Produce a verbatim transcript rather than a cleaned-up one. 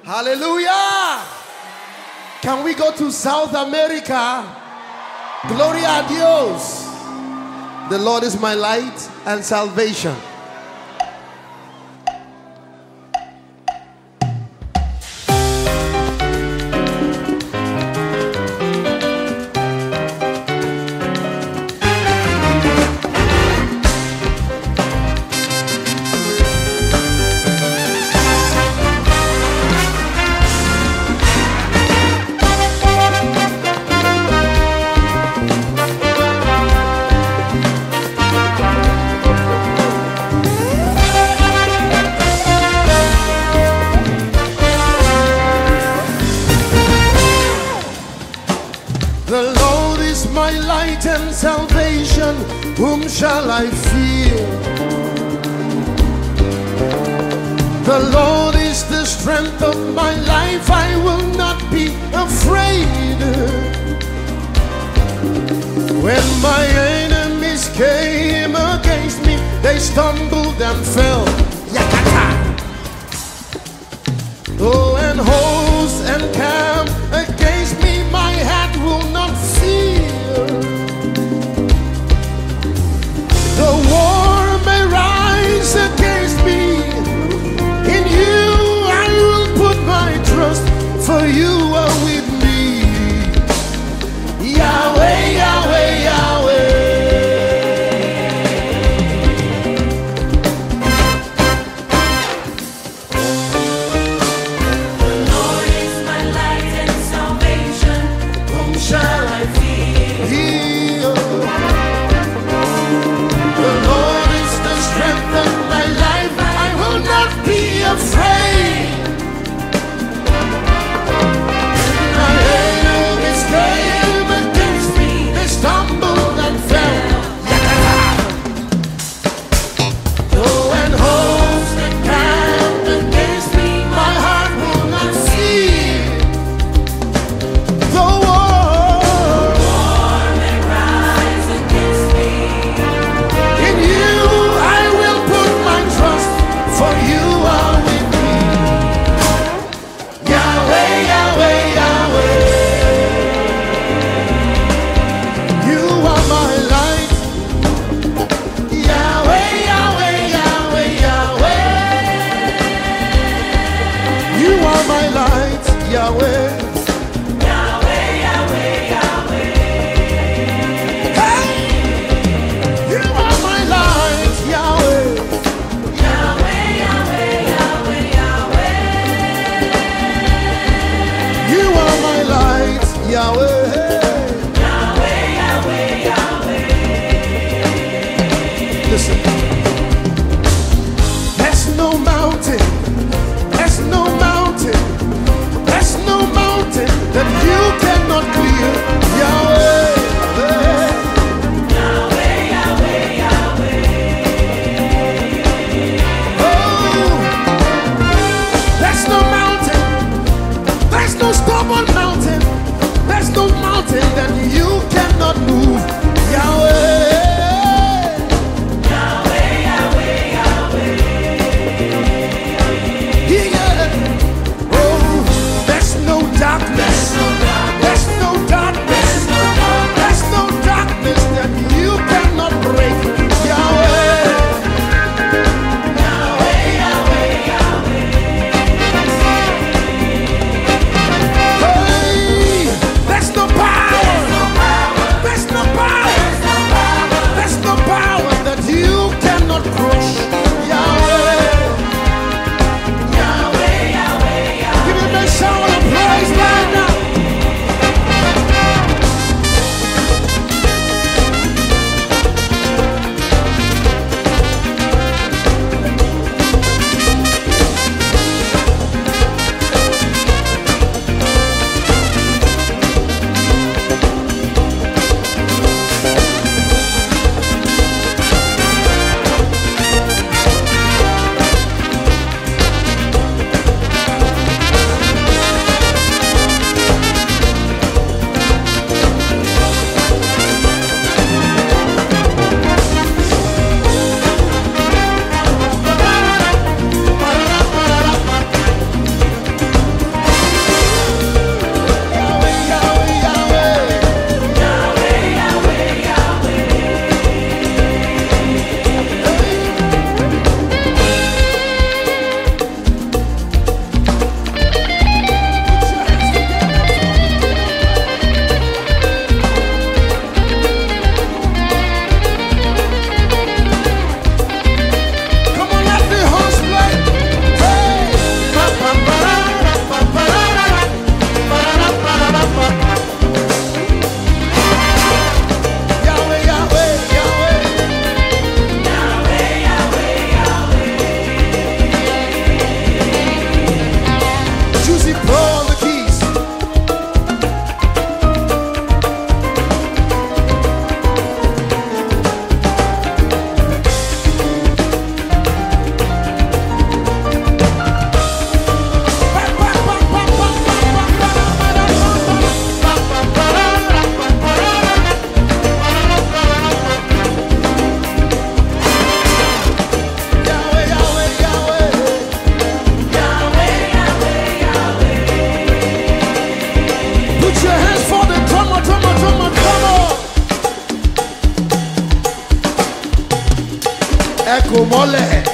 Hallelujah. Can we go to South America? Gloria a Dios. The Lord is my light and salvation. The Lord is my light and salvation, whom shall I fear? The Lord is the strength of my life, I will not be afraid. When my enemies came against me, they stumbled and fell. Yakata! Oh, and hosts and camp against me, my heart will not fear. The war may rise against me, in you I will put my trust, for you are with me. Yahweh, Yahweh, Yahweh. Shall I feel? The Lord is the strength of my life, I will not be afraid. My enemies came against me, they stumbled and fell. Oh, and hosts that camped against me, my heart will not fear. The war Yahweh, Yahweh, Yahweh, Yahweh. Hey! You are my light, Yahweh. Yahweh, Yahweh, Yahweh, Yahweh. You are my light, Yahweh. Yahweh, Yahweh, Yahweh. Listen. There's no mountain, there's no mountain, there's no mountain kò mọ́lẹ̀.